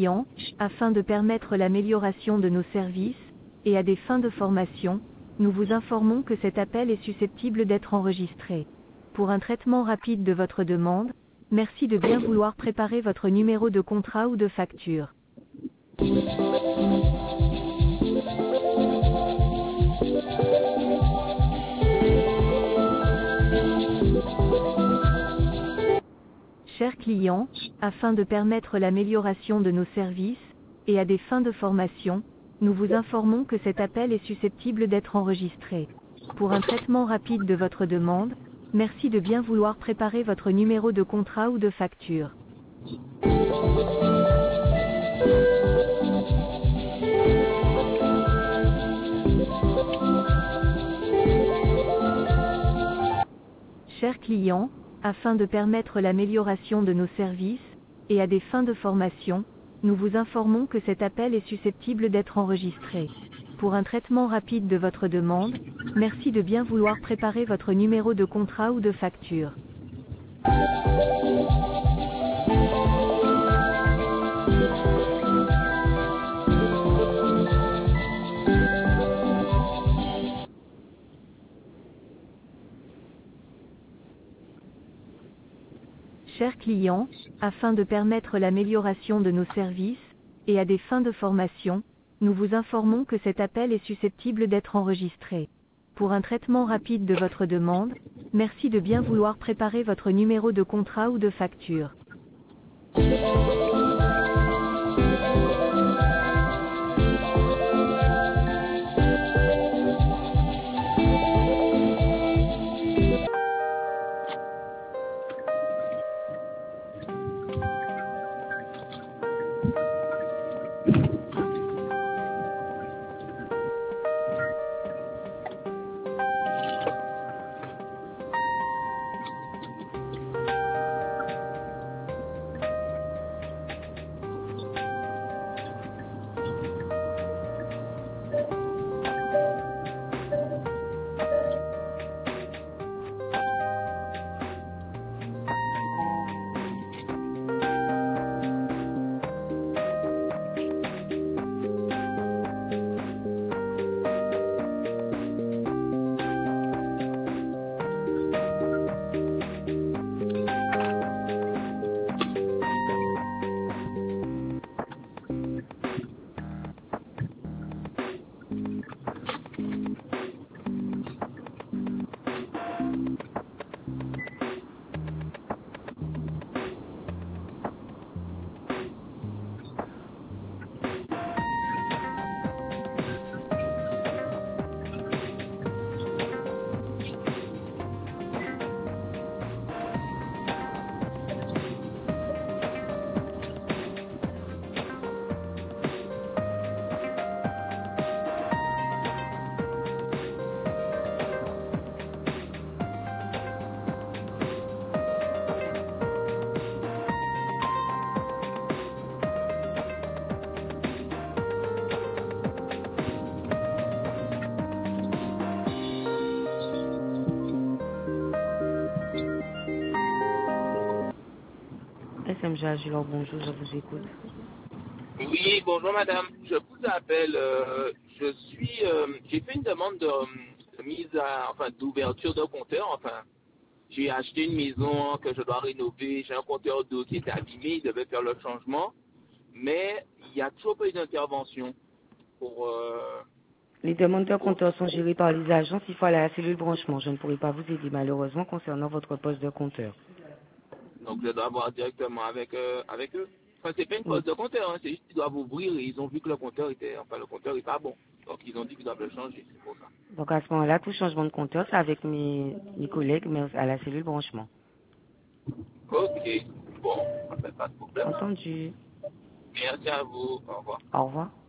client, afin de permettre l'amélioration de nos services, et à des fins de formation, nous vous informons que cet appel est susceptible d'être enregistré. Pour un traitement rapide de votre demande, merci de bien vouloir préparer votre numéro de contrat ou de facture. Chers clients, afin de permettre l'amélioration de nos services, et à des fins de formation, nous vous informons que cet appel est susceptible d'être enregistré. Pour un traitement rapide de votre demande, merci de bien vouloir préparer votre numéro de contrat ou de facture. Chers clients, afin de permettre l'amélioration de nos services, et à des fins de formation, nous vous informons que cet appel est susceptible d'être enregistré. Pour un traitement rapide de votre demande, merci de bien vouloir préparer votre numéro de contrat ou de facture. Chers clients, afin de permettre l'amélioration de nos services, et à des fins de formation, nous vous informons que cet appel est susceptible d'être enregistré. Pour un traitement rapide de votre demande, merci de bien vouloir préparer votre numéro de contrat ou de facture. SMG Agilor, bonjour, je vous écoute. Oui, bonjour madame. Je vous appelle. J'ai fait une demande de mise d'ouverture de compteur. Enfin, j'ai acheté une maison que je dois rénover. J'ai un compteur d'eau qui était abîmé. Il devait faire le changement, mais il n'y a toujours pas eu d'intervention pour. Les demandes de compteur sont gérées par les agences. Il faut aller à la cellule branchement. Je ne pourrai pas vous aider malheureusement concernant votre poste de compteur. Donc je dois voir directement avec eux. Enfin, c'est pas une poste de compteur, hein, c'est juste qu'ils doivent ouvrir et ils ont vu que le compteur est pas bon. Donc ils ont dit qu'ils doivent le changer, c'est pour ça. Donc à ce moment-là, tout changement de compteur, c'est avec mes collègues, mais à la cellule branchement. Ok, bon, pas de problème. Entendu. Merci à vous, au revoir. Au revoir.